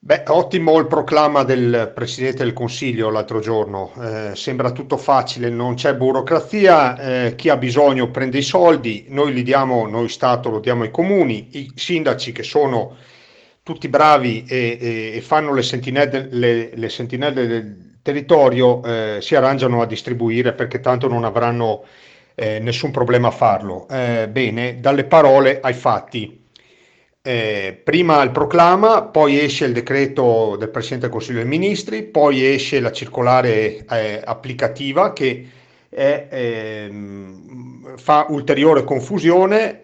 Beh, ottimo il proclama del Presidente del Consiglio l'altro giorno. Sembra tutto facile, non c'è burocrazia, chi ha bisogno prende i soldi, noi li diamo, noi Stato lo diamo ai comuni, i sindaci che sono tutti bravi e fanno le sentinelle del territorio, si arrangiano a distribuire perché tanto non avranno nessun problema a farlo. Bene, dalle parole ai fatti. Prima il proclama, poi esce il decreto del Presidente del Consiglio dei Ministri, poi esce la circolare applicativa che fa ulteriore confusione.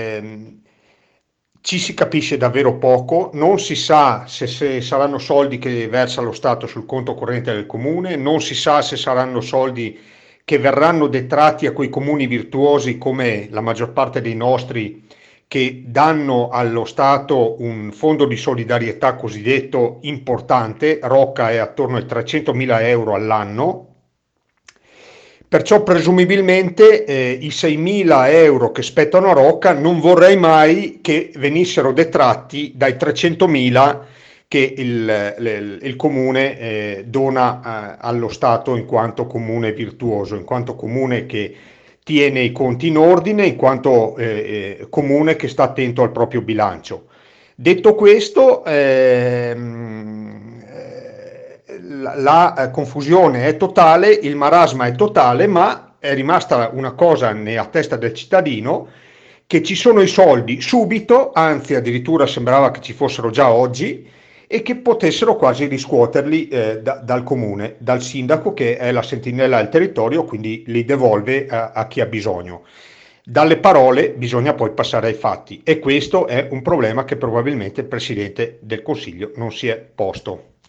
Ci si capisce davvero poco, non si sa se saranno soldi che versa lo Stato sul conto corrente del comune, non si sa se saranno soldi che verranno detratti a quei comuni virtuosi come la maggior parte dei nostri che danno allo Stato un fondo di solidarietà cosiddetto importante. Rocca è attorno ai 300.000 euro all'anno. Perciò presumibilmente i 6.000 euro che spettano a Rocca non vorrei mai che venissero detratti dai 300.000 che il comune dona allo Stato in quanto comune virtuoso, in quanto comune che tiene i conti in ordine, in quanto comune che sta attento al proprio bilancio. Detto questo, la confusione è totale, il marasma è totale, ma è rimasta una cosa a testa del cittadino, che ci sono i soldi subito, anzi addirittura sembrava che ci fossero già oggi, e che potessero quasi riscuoterli dal comune, dal sindaco che è la sentinella del territorio, quindi li devolve a chi ha bisogno. Dalle parole bisogna poi passare ai fatti e questo è un problema che probabilmente il Presidente del Consiglio non si è posto.